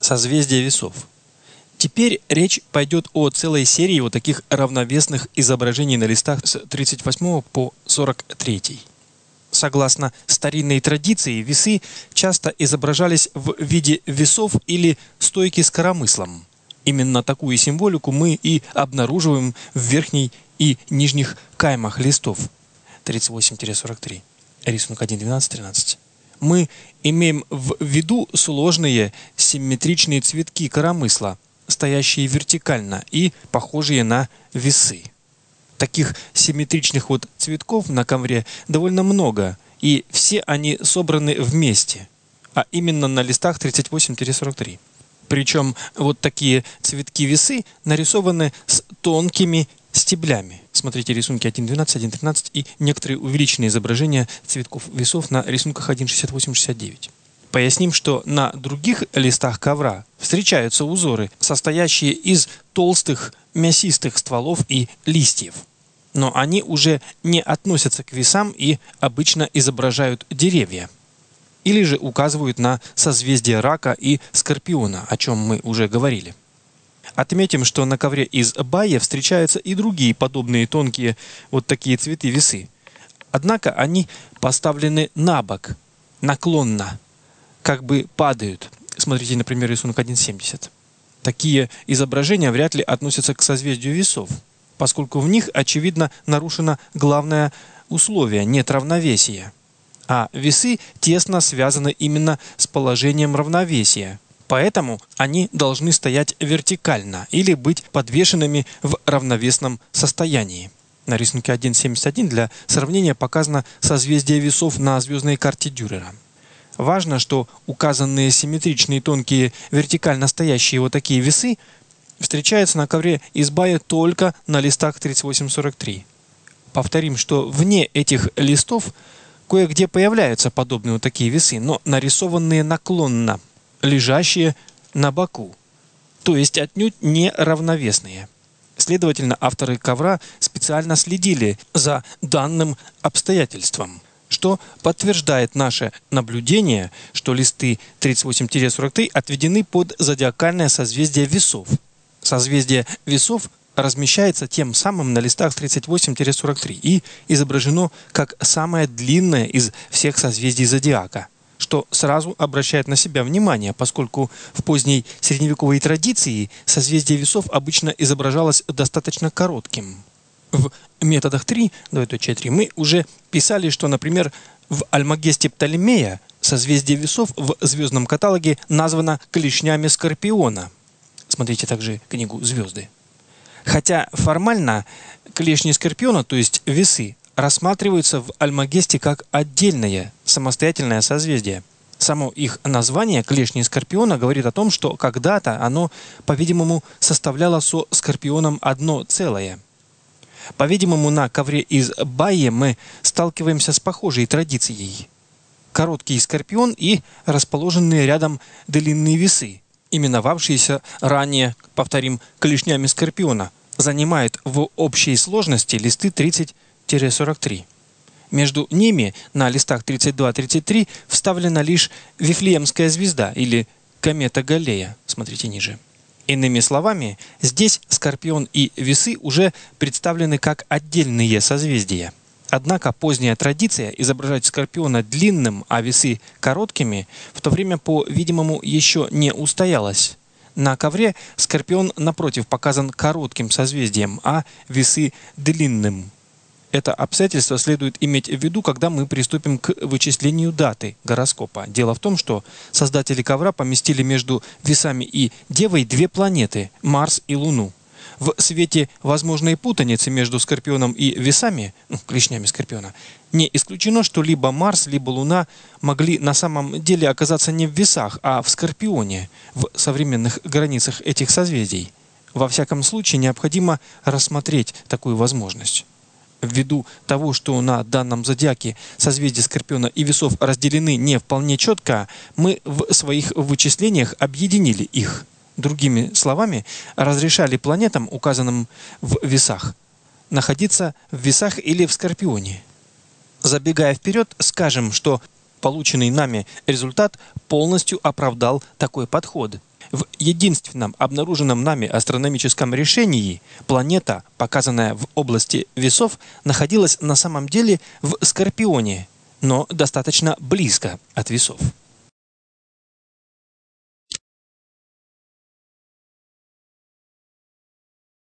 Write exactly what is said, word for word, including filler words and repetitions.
Созвездие весов. Теперь речь пойдет о целой серии вот таких равновесных изображений на листах с тридцать восьмого по сорок третий. Согласно старинной традиции, весы часто изображались в виде весов или стойки с коромыслом. Именно такую символику мы и обнаруживаем в верхней и нижних каймах листов. тридцать восемь сорок три. Рисунок один двенадцать тринадцать. Мы имеем в виду сложные симметричные цветки коромысла, стоящие вертикально и похожие на весы. Таких симметричных вот цветков на ковре довольно много, и все они собраны вместе, а именно на листах тридцать восемь сорок три. Причем вот такие цветки-весы нарисованы с тонкими стеблями. Смотрите рисунки один двенадцать, один тринадцать и некоторые увеличенные изображения цветков весов на рисунках один шестьдесят восемь шестьдесят девять. Поясним, что на других листах ковра встречаются узоры, состоящие из толстых мясистых стволов и листьев. Но они уже не относятся к весам и обычно изображают деревья. Или же указывают на созвездие Рака и Скорпиона, о чем мы уже говорили. Отметим, что на ковре из Байя встречаются и другие подобные тонкие вот такие цветы-весы. Однако они поставлены на бок, наклонно, как бы падают. Смотрите, например, рисунок один семьдесят. Такие изображения вряд ли относятся к созвездию весов, поскольку в них, очевидно, нарушено главное условие – нет равновесия. А весы тесно связаны именно с положением равновесия. Поэтому они должны стоять вертикально или быть подвешенными в равновесном состоянии. На рисунке один семьдесят один для сравнения показано созвездие весов на звездной карте Дюрера. Важно, что указанные симметричные тонкие вертикально стоящие вот такие весы встречаются на ковре из Байя только на листах тридцать восемь сорок три. Повторим, что вне этих листов кое-где появляются подобные вот такие весы, но нарисованные наклонно, лежащие на боку, то есть отнюдь не равновесные. Следовательно, авторы ковра специально следили за данным обстоятельством, что подтверждает наше наблюдение, что листы тридцать восемь сорок три отведены под зодиакальное созвездие весов. Созвездие весов размещается тем самым на листах тридцать восемь сорок три и изображено как самое длинное из всех созвездий зодиака, что сразу обращает на себя внимание, поскольку в поздней средневековой традиции созвездие весов обычно изображалось достаточно коротким. В методах три, три мы уже писали, что, например, в Альмагесте Птолемея созвездие весов в звездном каталоге названо клешнями Скорпиона. Смотрите также книгу «Звезды». Хотя формально клешни Скорпиона, то есть весы, рассматриваются в Альмагесте как отдельное, самостоятельное созвездие. Само их название клешни Скорпиона говорит о том, что когда-то оно, по-видимому, составляло со Скорпионом одно целое. По-видимому, на ковре из Байи мы сталкиваемся с похожей традицией. Короткий Скорпион и расположенные рядом длинные весы, именовавшиеся ранее, повторим, клешнями Скорпиона, занимают в общей сложности листы тридцать сорок три. Между ними на листах тридцать два тридцать три вставлена лишь Вифлеемская звезда или комета Галлея. Смотрите ниже. Иными словами, здесь Скорпион и весы уже представлены как отдельные созвездия. Однако поздняя традиция изображать Скорпиона длинным, а весы короткими в то время, по-видимому, еще не устоялась. На ковре Скорпион, напротив, показан коротким созвездием, а весы длинным. Это обстоятельство следует иметь в виду, когда мы приступим к вычислению даты гороскопа. Дело в том, что создатели ковра поместили между весами и Девой две планеты – Марс и Луну. В свете возможной путаницы между Скорпионом и весами, ну, клешнями Скорпиона, не исключено, что либо Марс, либо Луна могли на самом деле оказаться не в весах, а в Скорпионе, в современных границах этих созвездий. Во всяком случае, необходимо рассмотреть такую возможность. Ввиду того, что на данном зодиаке созвездия Скорпиона и весов разделены не вполне четко, мы в своих вычислениях объединили их. Другими словами, разрешали планетам, указанным в весах, находиться в весах или в Скорпионе. Забегая вперед, скажем, что полученный нами результат полностью оправдал такой подход. В единственном обнаруженном нами астрономическом решении планета, показанная в области весов, находилась на самом деле в Скорпионе, но достаточно близко от весов.